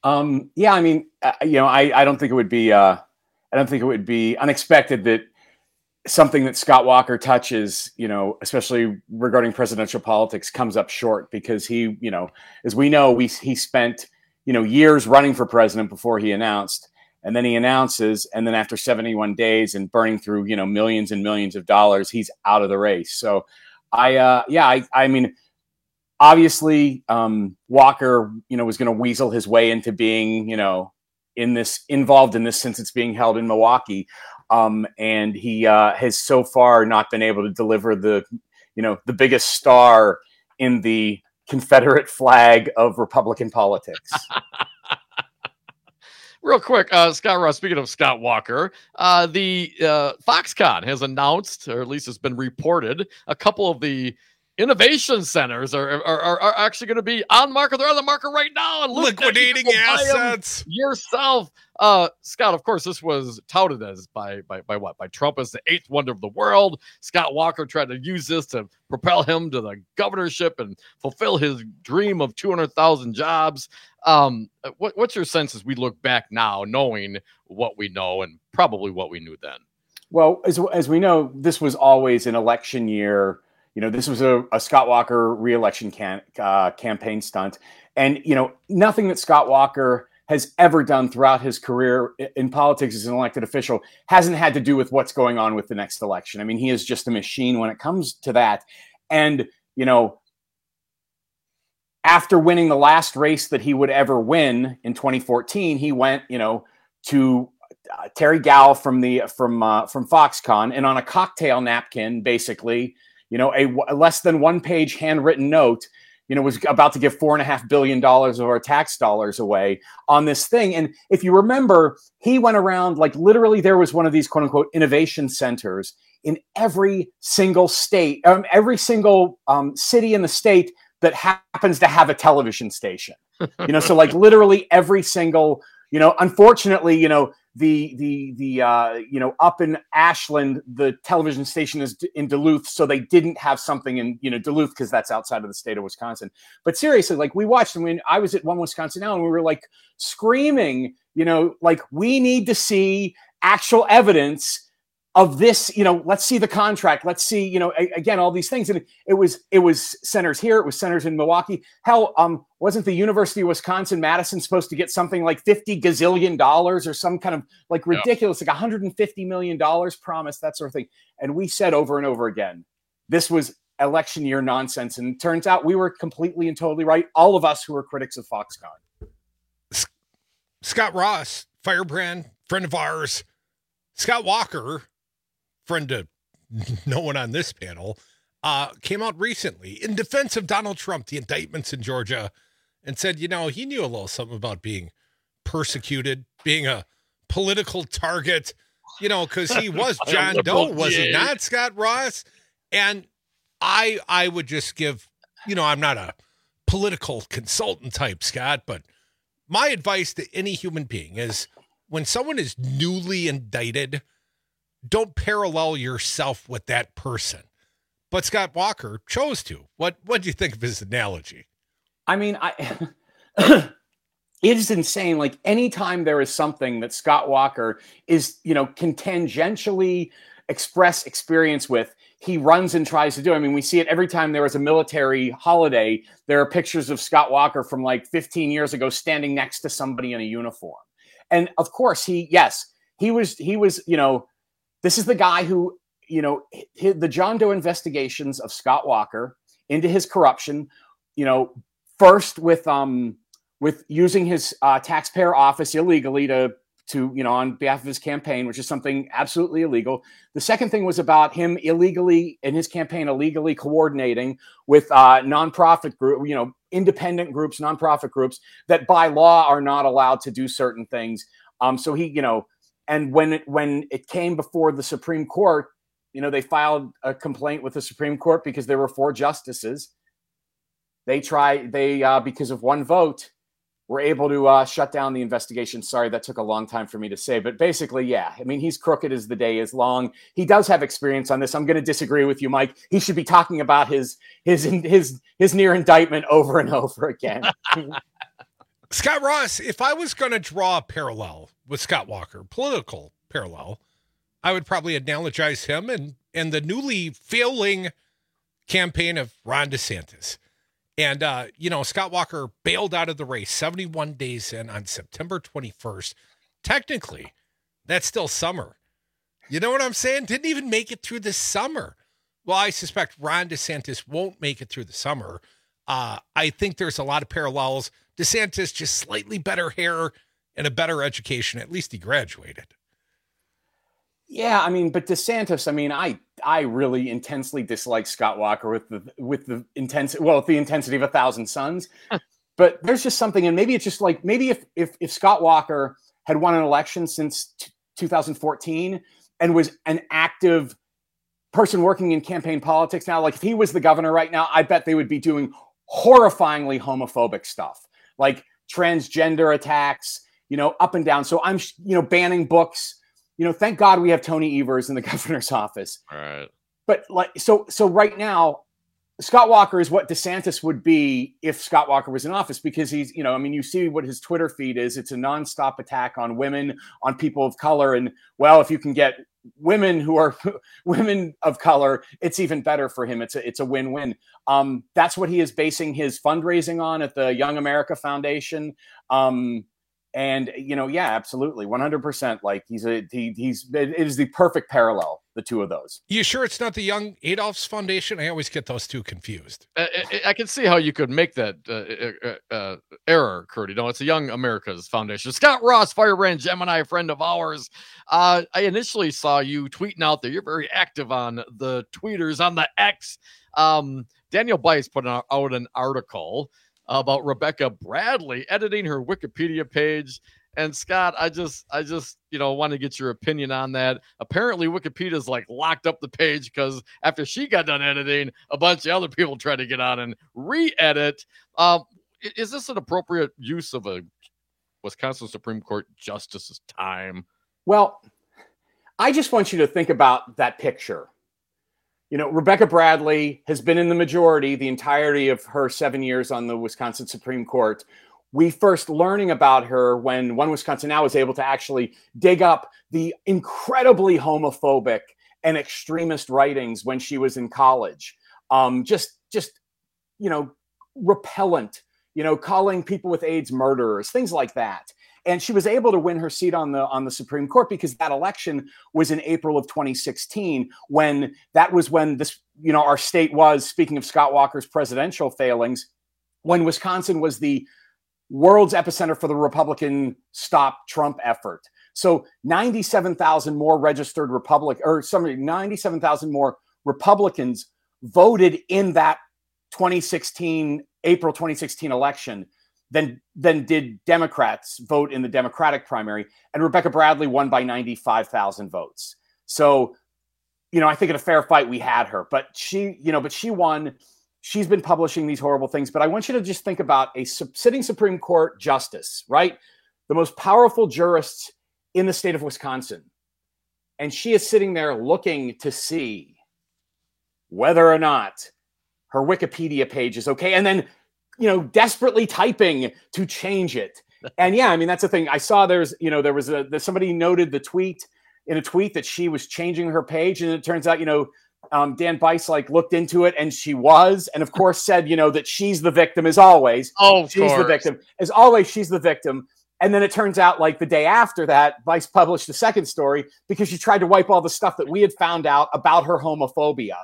Yeah, I mean, I don't think it would be, unexpected that something that Scott Walker touches, especially regarding presidential politics, comes up short because he, as we know, he spent, years running for president before he announced, and then he announces, and then after 71 days and burning through, millions and millions of dollars, he's out of the race. So I mean, obviously, Walker, was going to weasel his way into being, involved in this since it's being held in Milwaukee. And he has so far not been able to deliver the biggest star in the Confederate flag of Republican politics. Real quick, Scott Ross, speaking of Scott Walker, the Foxconn has announced, or at least it's been reported, a couple of the innovation centers are actually going to be on market. They're on the market right now. And liquidating assets yourself. Scott, of course, this was touted as by Trump as the 8th wonder of the world. Scott Walker tried to use this to propel him to the governorship and fulfill his dream of 200,000 jobs. What's your sense as we look back now, knowing what we know and probably what we knew then? Well, as we know, this was always an election year. This was a Scott Walker re-election campaign stunt. And, nothing that Scott Walker has ever done throughout his career in politics as an elected official hasn't had to do with what's going on with the next election. I mean, he is just a machine when it comes to that. And, after winning the last race that he would ever win in 2014, he went, to Terry Gao from Foxconn, and on a cocktail napkin, basically, a less than one-page handwritten note, was about to give $4.5 billion of our tax dollars away on this thing. And if you remember, he went around, like literally there was one of these quote unquote innovation centers in every single state, every single city in the state that happens to have a television station. So like literally every single, unfortunately, the up in Ashland, the television station is in Duluth, so they didn't have something in Duluth because that's outside of the state of Wisconsin. But seriously, like we watched, I was at One Wisconsin Now, and we were like screaming, like we need to see actual evidence of this. Let's see the contract. Let's see, again, all these things. And it was centers here. It was centers in Milwaukee. Hell, wasn't the University of Wisconsin-Madison supposed to get something like $50 gazillion or some kind of like ridiculous, like $150 million promise, that sort of thing. And we said over and over again, this was election year nonsense. And it turns out we were completely and totally right. All of us who were critics of Foxconn. Scott Ross, firebrand, friend of ours. Scott Walker, friend to no one on this panel, came out recently in defense of Donald Trump, the indictments in Georgia, and said, he knew a little something about being persecuted, being a political target, because he was John Doe, was he not, Scott Ross? And I would just give, I'm not a political consultant type, Scott, but my advice to any human being is when someone is newly indicted, don't parallel yourself with that person. But Scott Walker chose to. What do you think of his analogy? I mean, it is insane. Like anytime there is something that Scott Walker is, can tangentially express experience with, he runs and tries to do. I mean, we see it every time there is a military holiday. There are pictures of Scott Walker from like 15 years ago standing next to somebody in a uniform. And of course, he was, this is the guy who, the John Doe investigations of Scott Walker into his corruption, first with using his taxpayer office illegally to on behalf of his campaign, which is something absolutely illegal. The second thing was about him illegally coordinating with nonprofit group, independent groups, nonprofit groups that by law are not allowed to do certain things. So he, and when it came before the Supreme Court, they filed a complaint with the Supreme Court because there were 4 justices. Because of one vote, were able to shut down the investigation. Sorry, that took a long time for me to say, but basically, yeah. I mean, he's crooked as the day is long. He does have experience on this. I'm going to disagree with you, Mike. He should be talking about his near indictment over and over again. Scott Ross, if I was going to draw a parallel with Scott Walker, political parallel, I would probably analogize him and the newly failing campaign of Ron DeSantis. And, Scott Walker bailed out of the race 71 days in on September 21st. Technically, that's still summer. You know what I'm saying? Didn't even make it through the summer. Well, I suspect Ron DeSantis won't make it through the summer. I think there's a lot of parallels. DeSantis, just slightly better hair and a better education. At least he graduated. Yeah, I mean, but DeSantis, I mean, I really intensely dislike Scott Walker with the intensity of 1,000 Suns. But there's just something, and maybe it's just like, maybe if Scott Walker had won an election since 2014 and was an active person working in campaign politics now, like if he was the governor right now, I bet they would be doing horrifyingly homophobic stuff, like transgender attacks, up and down. So I'm, banning books. Thank God we have Tony Evers in the governor's office. All right. But so right now, Scott Walker is what DeSantis would be if Scott Walker was in office, because he's, you see what his Twitter feed is. It's a nonstop attack on women, on people of color. And well, if you can get women who are women of color, it's even better for him. It's a win-win. That's what he is basing his fundraising on at the Young America Foundation. And yeah, absolutely, 100%. Like it is the perfect parallel, the two of those. You sure it's not the Young Adolph's Foundation? I always get those two confused. I can see how you could make that error, Kurt. It's a Young America's Foundation. Scott Ross, Firebrand Gemini, friend of ours. I initially saw you tweeting out there. You're very active on the tweeters, on the X. Daniel Bice put out an article about Rebecca Bradley editing her Wikipedia page. And Scott, I just want to get your opinion on that. Apparently Wikipedia's like locked up the page because after she got done editing, a bunch of other people tried to get on and re-edit. Is this an appropriate use of a Wisconsin Supreme Court justice's time? Well, I just want you to think about that picture. Rebecca Bradley has been in the majority the entirety of her 7 years on the Wisconsin Supreme Court. We first learning about her when One Wisconsin Now was able to actually dig up the incredibly homophobic and extremist writings when she was in college. Just repellent, calling people with AIDS murderers, things like that. And she was able to win her seat on the Supreme Court because that election was in April of 2016, when this, our state was, speaking of Scott Walker's presidential failings, when Wisconsin was the world's epicenter for the Republican Stop Trump effort. So 97,000 more registered 97,000 more Republicans voted in that April 2016 election than did Democrats vote in the Democratic primary. And Rebecca Bradley won by 95,000 votes. So, I think in a fair fight, we had her, but she won. She's been publishing these horrible things, but I want you to just think about a sitting Supreme Court justice, right? The most powerful jurists in the state of Wisconsin. And she is sitting there looking to see whether or not her Wikipedia page is okay. And then, desperately typing to change it. And yeah, I mean, that's the thing. I saw somebody noted the tweet in a tweet that she was changing her page. And it turns out, Dan Bice looked into it and she was, and of course said, that she's the victim as always. Oh, she's the victim as always. She's the victim. And then it turns out the day after that, Bice published a second story because she tried to wipe all the stuff that we had found out about her homophobia,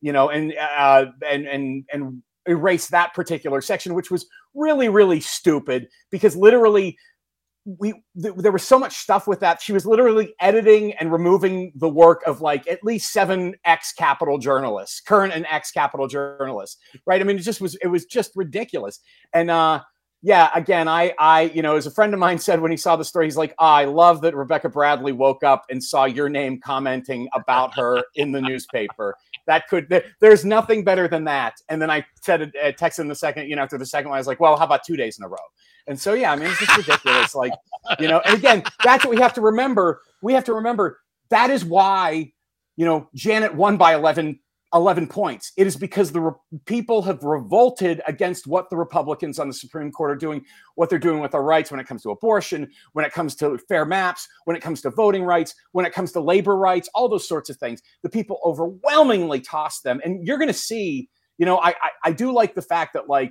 and erase that particular section, which was really, really stupid because literally there was so much stuff with that. She was literally editing and removing the work of at least 7 ex-Capitol journalists, current and ex-Capitol journalists, right? I mean, it was just ridiculous. And again, I as a friend of mine said when he saw the story, he's like, I love that Rebecca Bradley woke up and saw your name commenting about her in the newspaper. There's nothing better than that. And then I said, texted him the second, after the second one, I was like, well, how about 2 days in a row? And so, yeah, I mean, it's just ridiculous. And again, that's what we have to remember. We have to remember that is why, Janet won by 11 11 points. It is because the people have revolted against what the Republicans on the Supreme Court are doing, what they're doing with our rights when it comes to abortion, when it comes to fair maps, when it comes to voting rights, when it comes to labor rights, all those sorts of things. The people overwhelmingly toss them. And you're going to see, I do like the fact that, like,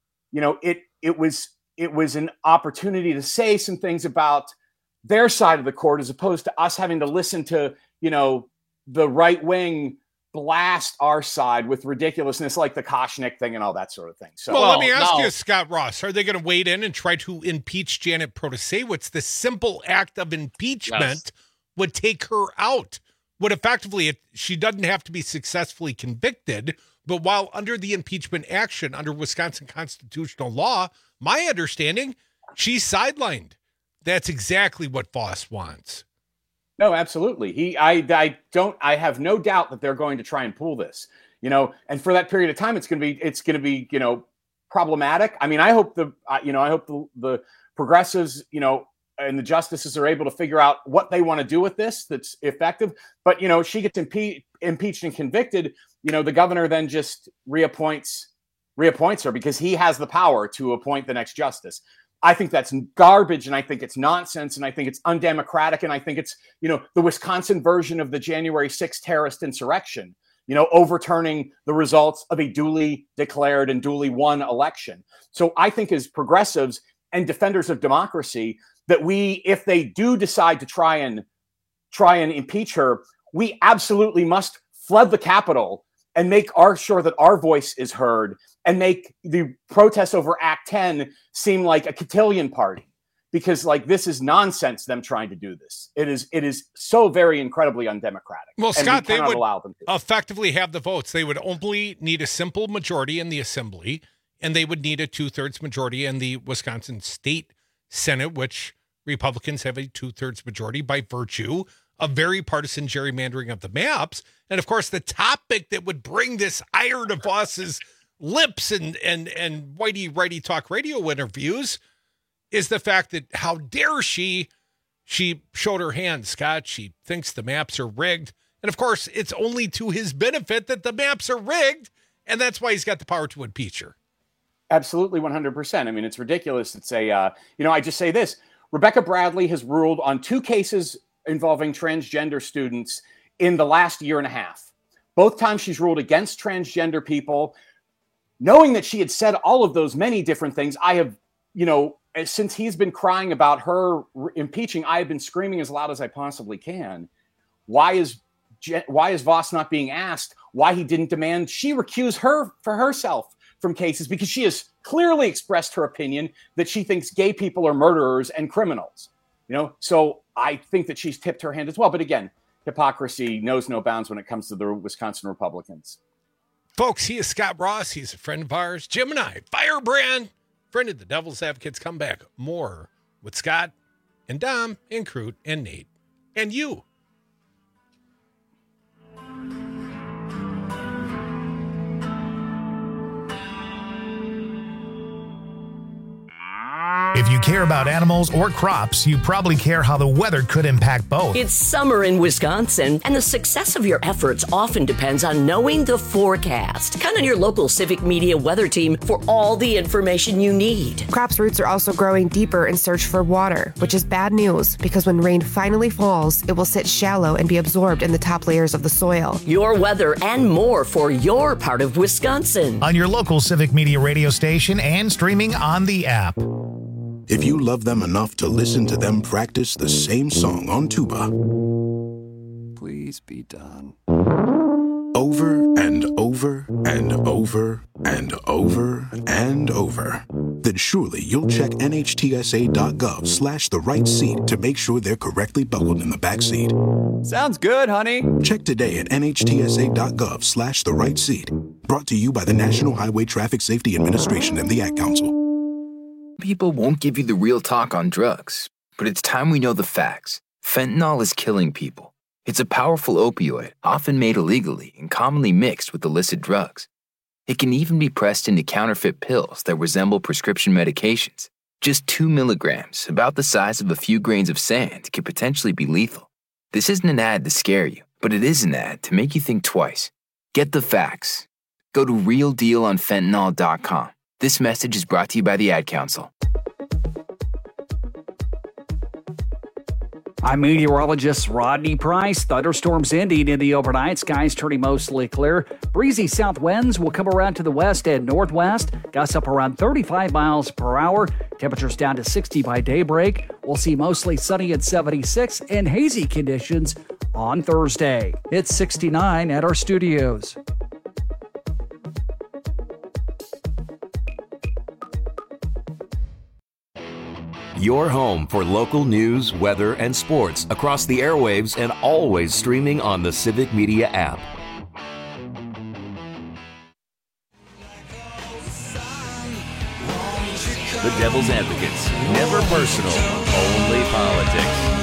it was an opportunity to say some things about their side of the court, as opposed to us having to listen to, the right wing blast our side with ridiculousness like the Koshnick thing and all that sort of thing. So, let me ask you, Scott Ross, are they going to wade in and try to impeach Janet Protasewicz? The simple act of impeachment would take her out. Would effectively, she doesn't have to be successfully convicted, but while under the impeachment action under Wisconsin constitutional law, my understanding, she's sidelined. That's exactly what Voss wants. No, absolutely. I have no doubt that they're going to try and pull this, and for that period of time, it's going to be, problematic. I mean, I hope the progressives, and the justices are able to figure out what they want to do with this that's effective. But, she gets impeached and convicted, the governor then just reappoints her because he has the power to appoint the next justice. I think that's garbage, and I think it's nonsense, and I think it's undemocratic, and I think it's, the Wisconsin version of the January 6th terrorist insurrection, overturning the results of a duly declared and duly won election. So I think as progressives and defenders of democracy that if they do decide to try and impeach her, we absolutely must flood the Capitol and make sure that our voice is heard and make the protests over Act 10 seem like a cotillion party, because this is nonsense, them trying to do this. It is so very incredibly undemocratic. Well, Scott, they would effectively have the votes. They would only need a simple majority in the assembly, and they would need a 2/3 majority in the Wisconsin State Senate, which Republicans have a 2/3 majority by virtue of very partisan gerrymandering of the maps. And of course, the topic that would bring this ire to Voss's lips and whitey righty talk radio interviews is the fact that how dare she showed her hand, Scott. She thinks the maps are rigged. And of course, it's only to his benefit that the maps are rigged. And that's why he's got the power to impeach her. Absolutely, 100%. I mean, it's ridiculous. It's I just say this. Rebecca Bradley has ruled on 2 cases involving transgender students in the last year and a half. Both times she's ruled against transgender people. Knowing that she had said all of those many different things, I have, since he's been crying about her impeaching, I have been screaming as loud as I possibly can. Why is Voss not being asked why he didn't demand she recuse her for herself from cases? Because she has clearly expressed her opinion that she thinks gay people are murderers and criminals. So I think that she's tipped her hand as well. But again, hypocrisy knows no bounds when it comes to the Wisconsin Republicans. Folks, he is Scott Ross. He's a friend of ours. Jim and I, Firebrand, friend of the Devil's Advocates. Come back more with Scott and Dom and Crute and Nate and you. If you care about animals or crops, you probably care how the weather could impact both. It's summer in Wisconsin, and the success of your efforts often depends on knowing the forecast. Count on your local Civic Media weather team for all the information you need. Crops' roots are also growing deeper in search for water, which is bad news because when rain finally falls, it will sit shallow and be absorbed in the top layers of the soil. Your weather and more for your part of Wisconsin. On your local Civic Media radio station and streaming on the app. If you love them enough to listen to them practice the same song on tuba, please be done. Over and over and over and over and over, then surely you'll check NHTSA.gov/the right seat to make sure they're correctly buckled in the back seat. Sounds good, honey. Check today at NHTSA.gov/the right seat. Brought to you by the National Highway Traffic Safety Administration and the Ad Council. People won't give you the real talk on drugs, but it's time we know the facts. Fentanyl is killing people. It's a powerful opioid, often made illegally and commonly mixed with illicit drugs. It can even be pressed into counterfeit pills that resemble prescription medications. Just 2 milligrams, about the size of a few grains of sand, can potentially be lethal. This isn't an ad to scare you, but it is an ad to make you think twice. Get the facts. Go to realdealonfentanyl.com. This message is brought to you by the Ad Council. I'm meteorologist Rodney Price. Thunderstorms ending in the overnight. Skies turning mostly clear. Breezy south winds will come around to the west and northwest. Gusts up around 35 miles per hour. Temperatures down to 60 by daybreak. We'll see mostly sunny at 76 and hazy conditions on Thursday. It's 69 at our studios. Your home for local news, weather, and sports across the airwaves and always streaming on the Civic Media app. The Devil's Advocates. Never personal, only politics.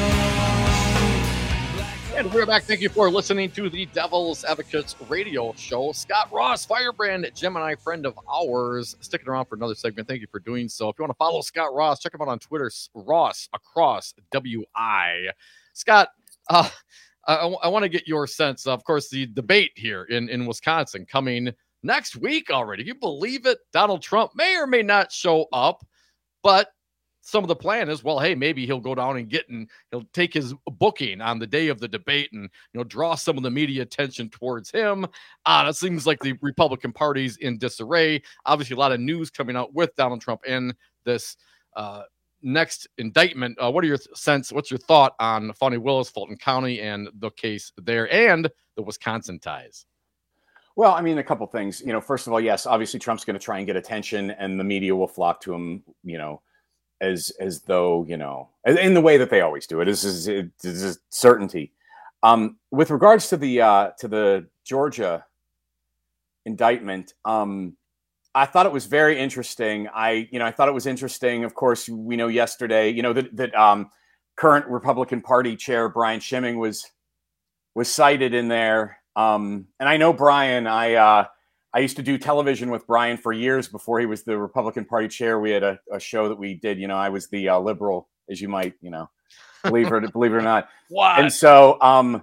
And we're back. Thank you for listening to the Devil's Advocates radio show. Scott Ross, Firebrand, Gemini friend of ours, sticking around for another segment. Thank you for doing so. If you want to follow Scott Ross, check him out on Twitter, Ross Across WI. Scott, I want to get your sense. Of course, the debate here in Wisconsin coming next week already. Can you believe it? Donald Trump may or may not show up, but some of the plan is, well, hey, maybe he'll go down and he'll take his booking on the day of the debate and, draw some of the media attention towards him. It seems like the Republican Party's in disarray. Obviously, a lot of news coming out with Donald Trump in this next indictment. What's your thought on Fani Willis, Fulton County, and the case there and the Wisconsin ties? Well, I mean, a couple things. First of all, yes, obviously Trump's going to try and get attention, and the media will flock to him, as though, in the way that they always do. It is a certainty. With regards to the Georgia indictment, I thought it was very interesting. I thought it was interesting. Of course, we know yesterday, that current Republican Party chair Brian Schimming was cited in there. And I know Brian. I used to do television with Brian for years before he was the Republican Party chair. We had a show that we did. I was the liberal, as you might, believe it or not. What? And so,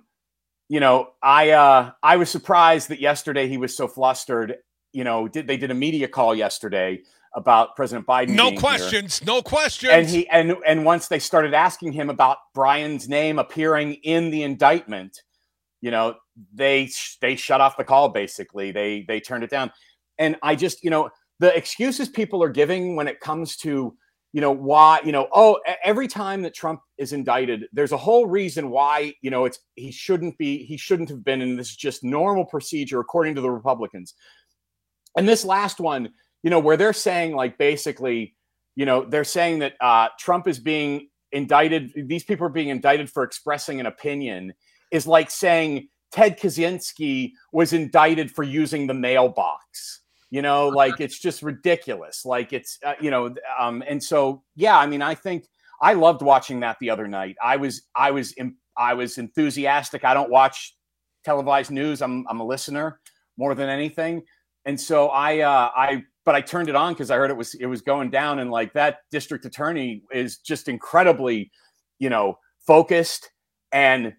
I was surprised that yesterday he was so flustered. They did a media call yesterday about President Biden. No being questions. Here. No questions. And once they started asking him about Brian's name appearing in the indictment, they shut off the call. Basically, they turned it down. And I just, the excuses people are giving when it comes to, why, every time that Trump is indicted, there's a whole reason why, he shouldn't have been. And this is just normal procedure, according to the Republicans. And this last one, where they're saying, like, basically, they're saying that Trump is being indicted. These people are being indicted for expressing an opinion, is like saying Ted Kaczynski was indicted for using the mailbox. Like, it's just ridiculous. Like, it's, and so, yeah, I mean, I think I loved watching that the other night. I was enthusiastic. I don't watch televised news. I'm a listener more than anything. And so but I turned it on because I heard it was going down, and like, that district attorney is just incredibly, focused and,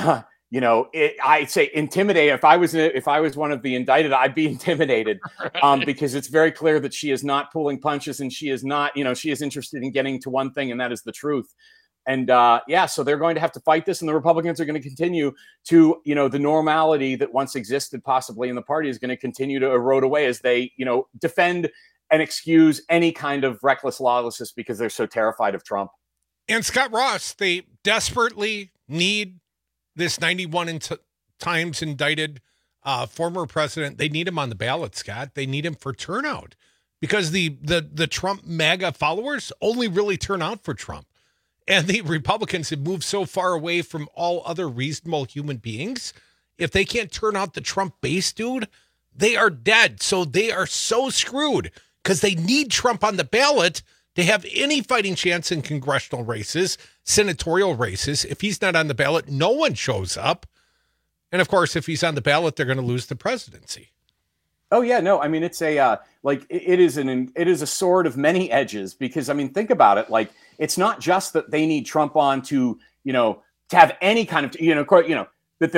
I'd say intimidated. If I was one of the indicted, I'd be intimidated, because it's very clear that she is not pulling punches, and she is not, she is interested in getting to one thing, and that is the truth. And so they're going to have to fight this, and the Republicans are going to continue to, the normality that once existed possibly in the party is going to continue to erode away as they, defend and excuse any kind of reckless lawlessness because they're so terrified of Trump. And Scott Ross, they desperately need this 91 times indicted former president. They need him on the ballot, Scott. They need him for turnout, because the Trump MAGA followers only really turn out for Trump. And the Republicans have moved so far away from all other reasonable human beings. If they can't turn out the Trump base, dude, they are dead. So they are so screwed, because they need Trump on the ballot to have any fighting chance in congressional races, senatorial races. If he's not on the ballot, no one shows up. And of course, if he's on the ballot, they're going to lose the presidency. Oh yeah, no, I mean, it's it is a sword of many edges, because I mean, think about it. Like, it's not just that they need Trump on to have any kind of, that there's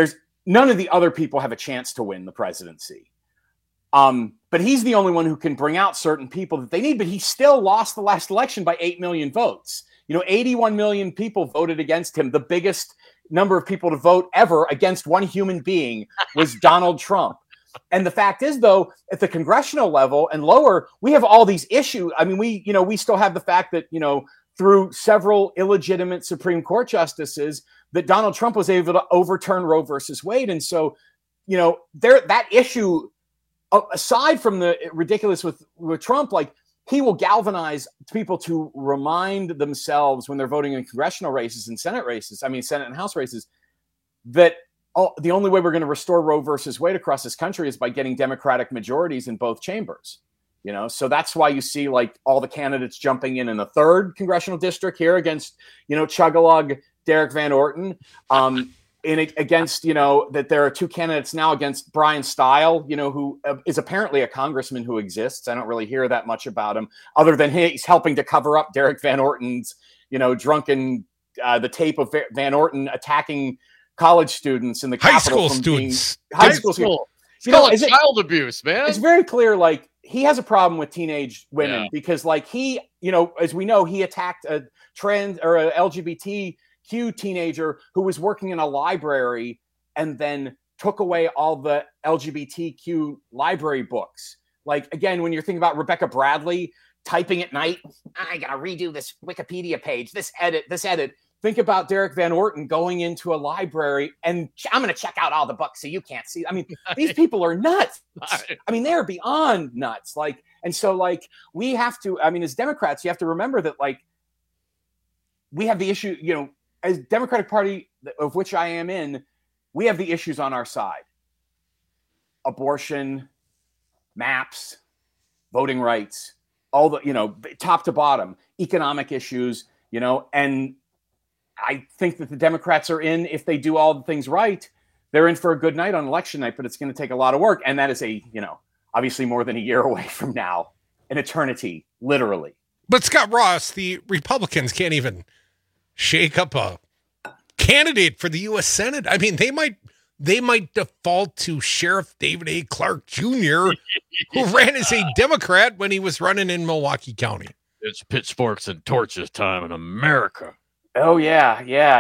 none of the other people have a chance to win the presidency. But he's the only one who can bring out certain people that they need. But he still lost the last election by 8 million votes. 81 million people voted against him. The biggest number of people to vote ever against one human being was Donald Trump. And the fact is, though, at the congressional level and lower, we have all these issues. I mean, we still have the fact that, through several illegitimate Supreme Court justices, that Donald Trump was able to overturn Roe versus Wade. And so, that issue, aside from the ridiculous with Trump, like, he will galvanize people to remind themselves when they're voting in congressional races and Senate and House races, that the only way we're going to restore Roe versus Wade across this country is by getting Democratic majorities in both chambers. So that's why you see like all the candidates jumping in the 3rd congressional district here against, Chug-a-Lug Derek Van Orton, against, that there are 2 candidates now against Brian Stile, who is apparently a congressman who exists. I don't really hear that much about him other than he's helping to cover up Derek Van Orton's, drunken, the tape of Van Orton attacking college students in the high Capitol. School students. High school. It's called child abuse, man. It's very clear, like, he has a problem with teenage women because, like, he, as we know, he attacked a trans or a LGBTQ teenager who was working in a library and then took away all the LGBTQ library books. Like, again, when you're thinking about Rebecca Bradley typing at night, I got to redo this Wikipedia page, this edit. Think about Derek Van Orton going into a library and I'm going to check out all the books so you can't see. I mean, these people are nuts. I mean, they're beyond nuts. Like, and so like we have to, I mean, as Democrats, you have to remember that like we have the issue, as Democratic Party of which I am in, we have the issues on our side. Abortion, maps, voting rights, all the, top to bottom, economic issues, and I think that the Democrats are in, if they do all the things right, they're in for a good night on election night, but it's going to take a lot of work. And that is obviously more than a year away from now, an eternity, literally. But Scott Ross, the Republicans can't even shake up a candidate for the U.S. Senate. I mean, they might default to Sheriff David A. Clark Jr., who ran as a Democrat when he was running in Milwaukee County. It's pitchforks and torches time in America. Oh yeah.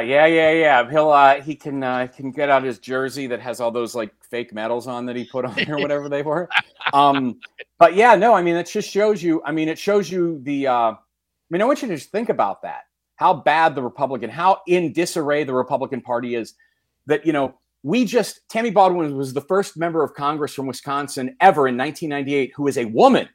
He can get out his jersey that has all those like fake medals on that he put on or whatever they were. But yeah, no, I mean, it just shows you. I mean, it shows you the. I want you to just think about that. How bad how in disarray the Republican Party is. That Tammy Baldwin was the first member of Congress from Wisconsin ever in 1998 who is a woman,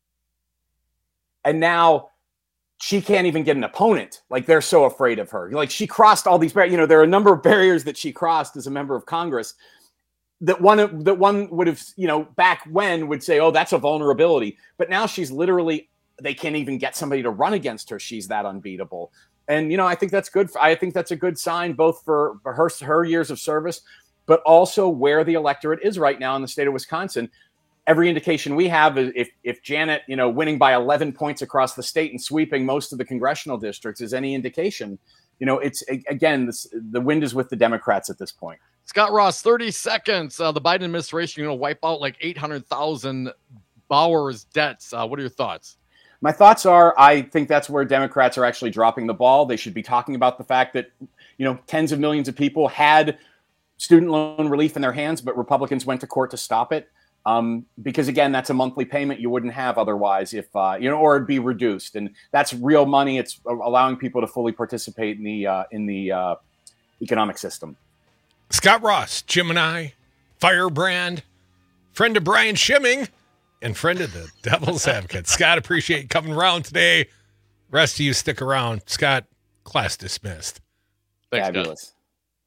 and now she can't even get an opponent. Like, they're so afraid of her. Like, she crossed all these barriers. There are a number of barriers that she crossed as a member of Congress that one would have, back when would say, oh, that's a vulnerability. But now she's literally, they can't even get somebody to run against her. She's that unbeatable. And, I think that's good. I think that's a good sign, both for her years of service, but also where the electorate is right now in the state of Wisconsin. Every indication we have is if Janet, winning by 11 points across the state and sweeping most of the congressional districts is any indication, it's again, the wind is with the Democrats at this point. Scott Ross, 30 seconds. The Biden administration, going to wipe out like 800,000 borrowers' debts. What are your thoughts? My thoughts are, I think that's where Democrats are actually dropping the ball. They should be talking about the fact that, tens of millions of people had student loan relief in their hands, but Republicans went to court to stop it. Because again, that's a monthly payment you wouldn't have otherwise if, or it'd be reduced, and that's real money. It's allowing people to fully participate in the economic system. Scott Ross, Gemini, Firebrand, friend of Brian Schimming, and friend of the Devil's Advocate. Scott, appreciate you coming around today. Rest of you stick around. Scott, class dismissed. Thanks, Fabulous. guys.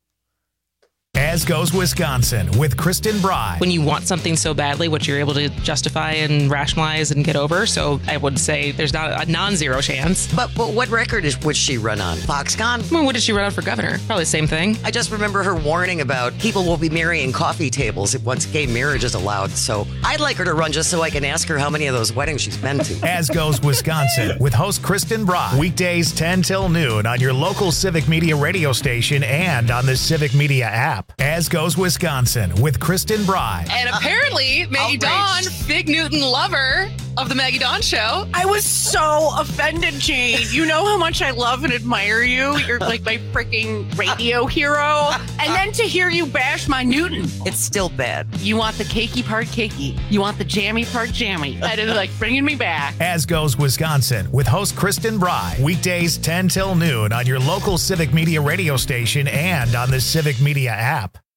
As Goes Wisconsin with Kristen Bry. When you want something so badly, what you're able to justify and rationalize and get over. So I would say there's not a non-zero chance. But what record would she run on? Foxconn? Well, what did she run on for governor? Probably the same thing. I just remember her warning about people will be marrying coffee tables once gay marriage is allowed. So I'd like her to run just so I can ask her how many of those weddings she's been to. As Goes Wisconsin with host Kristen Bry. Weekdays 10 till noon on your local Civic Media radio station and on the Civic Media app. app. As Goes Wisconsin with Kristen Bry. And apparently, Maggie Dawn, Big Newton lover of the Maggie Dawn Show. I was so offended, Jane. You know how much I love and admire you. You're like my freaking radio hero. And then to hear you bash my Newton. It's still bad. You want the cakey part cakey. You want the jammy part jammy. That is like bringing me back. As Goes Wisconsin with host Kristen Bry. Weekdays 10 till noon on your local Civic Media radio station and on the Civic Media app.